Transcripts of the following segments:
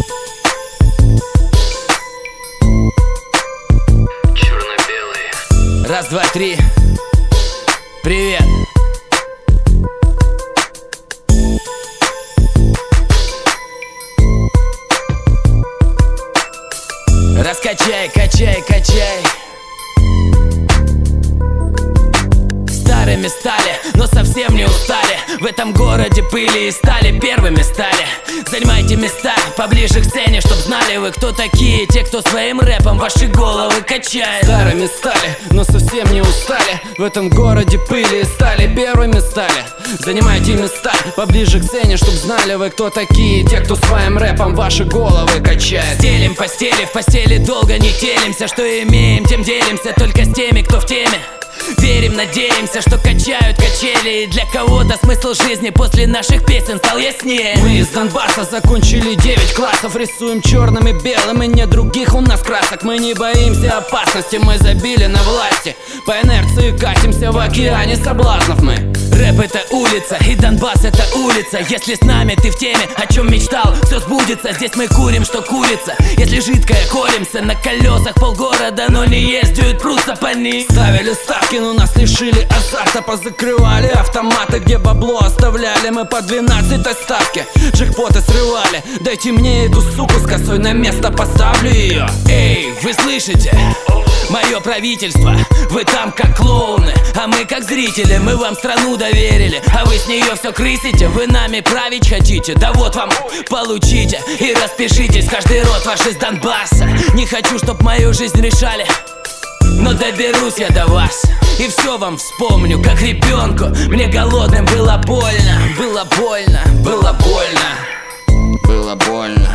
Черно-белый. Раз, два, три. Привет. Раскачай, качай, качай. Старыми стали, но совсем не устали. В этом городе пыли и стали, первыми стали. Занимайте места поближе к сцене, чтоб знали вы, кто такие. Те, кто своим рэпом ваши головы качает. Старыми стали, но совсем не устали. В этом городе пыли и стали, первыми стали. Занимайте места поближе к сцене, чтоб знали вы, кто такие. Те, кто своим рэпом ваши головы качает. Стелим постели, в постели долго не телимся. Что имеем, тем делимся, только с теми, кто в теме. Верим, надеемся, что качают качели. И для кого-то смысл жизни после наших песен стал яснее. Мы из Донбасса закончили 9 классов. Рисуем черным и белым, и нет других у нас красок. Мы не боимся опасности, мы забили на власти. По инерции катимся в океане соблазнов мы. Рэп — это улица, и Донбасс — это улица. Если с нами ты в теме, о чем мечтал, все сбудется. Здесь мы курим, что курица. Если жидкое, колемся на колесах полгорода, но не ездят, прутся по ним. Ставили ставки, но нас лишили азарта. Позакрывали автоматы, где бабло оставляли. Мы по 12-й ставке джекпоты срывали. Дайте мне эту суку с косой, на место поставлю ее. Эй, вы слышите? Мое правительство, вы там как клоуны, а мы как зрители. Мы вам страну доверили, а вы с нее все крысите. Вы нами править хотите, да вот вам, получите и распишитесь. Каждый род ваш из Донбасса. Не хочу, чтоб мою жизнь решали, но доберусь я до вас и все вам вспомню, как ребенку. Мне голодным было больно, было больно, было больно, было больно.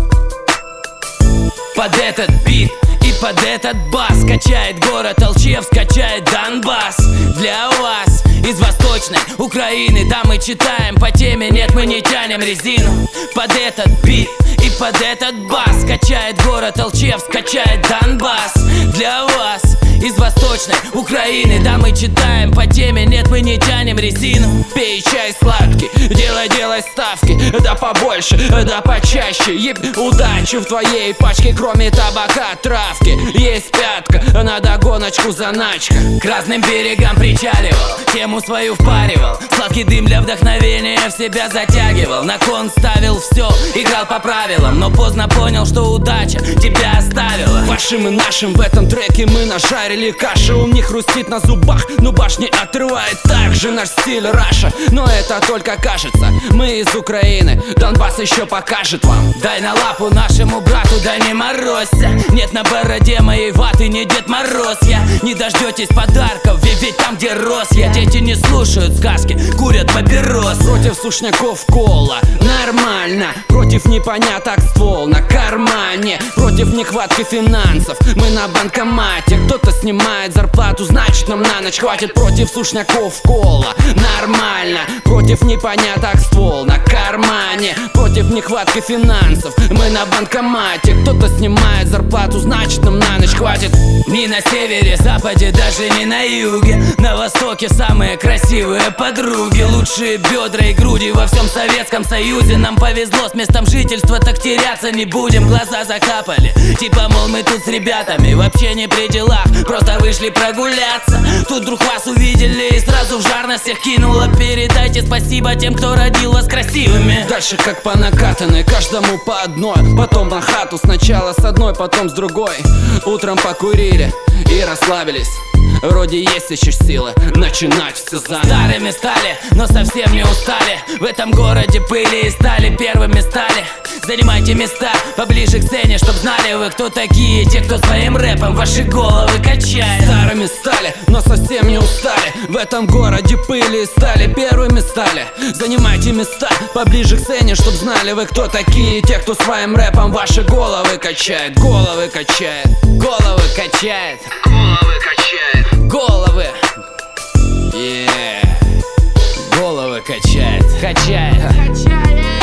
Под этот бит и под этот бас качает город Алчевск, качает Донбасс. Для вас из восточной Украины, да, мы читаем по теме, нет, мы не тянем резину. Под этот бит и под этот бас качает город Алчевск, качает Донбасс. Для вас из восточной Украины, да, мы читаем по теме, нет, мы не тянем резину. Пей чай сладкий, делай ставки, да побольше, да почаще. Еб, удачи в твоей пачке, кроме табака, травки. Есть пятка, на догоночку заначка. К разным берегам причаливал, тему свою впаривал. Сладкий дым для вдохновения в себя затягивал. На кон ставил все, играл по правилам, но поздно понял, что удача тебя оставила. Вашим и нашим в этом треке мы нажарили каши. У них хрустит на зубах, но башни отрывает. Также наш стиль Раша, но это только кажется. Мы из Украины, Донбасс еще покажет вам. Дай на лапу нашему брату, да не морозься. Нет на бороде моей ваты, не Дед Мороз я. Не дождетесь подарков, ведь там, где рос я. Дети не слушают сказки, курят папирос. Против сушняков кола, нормально. Против непоняток ствол на кармане. Против нехватки финансов, мы на банкомате. Кто-то снимает зарплату, значит нам на ночь хватит. Против сушняков кола, нормально. Против непоняток ствол на кармане. Против нехватки финансов, мы на банкомате. Кто-то снимает зарплату, значит нам на ночь хватит. Ни на севере, западе, даже не на юге. На востоке самые красивые подруги. Лучшие бедра и груди во всем Советском Союзе. Нам повезло с местом жительства, так теряться не будем. Глаза закапали, типа мол мы тут с ребятами вообще не при делах, просто вышли прогуляться. Тут вдруг вас увидели и сразу в жар нас всех кинуло. Передайте спасибо тем, кто родил вас красивыми. Дальше как по накатанной, каждому по одной. Потом на хату, сначала с одной, потом с другой. Утром покурили и расслабились. Вроде есть еще силы начинать все заново. Старыми стали, но совсем не устали. В этом городе пыли и стали, первыми стали. Занимайте места поближе к сцене, чтоб знали вы, кто такие. Те, кто своим рэпом ваши головы качает. Старыми стали, но совсем не устали. В этом городе пыли и стали, первыми стали. Занимайте места поближе к сцене, чтоб знали вы, кто такие. Те, кто своим рэпом ваши головы качает. Головы качает, головы качает, Головы качает. головы. Головы качает, качает.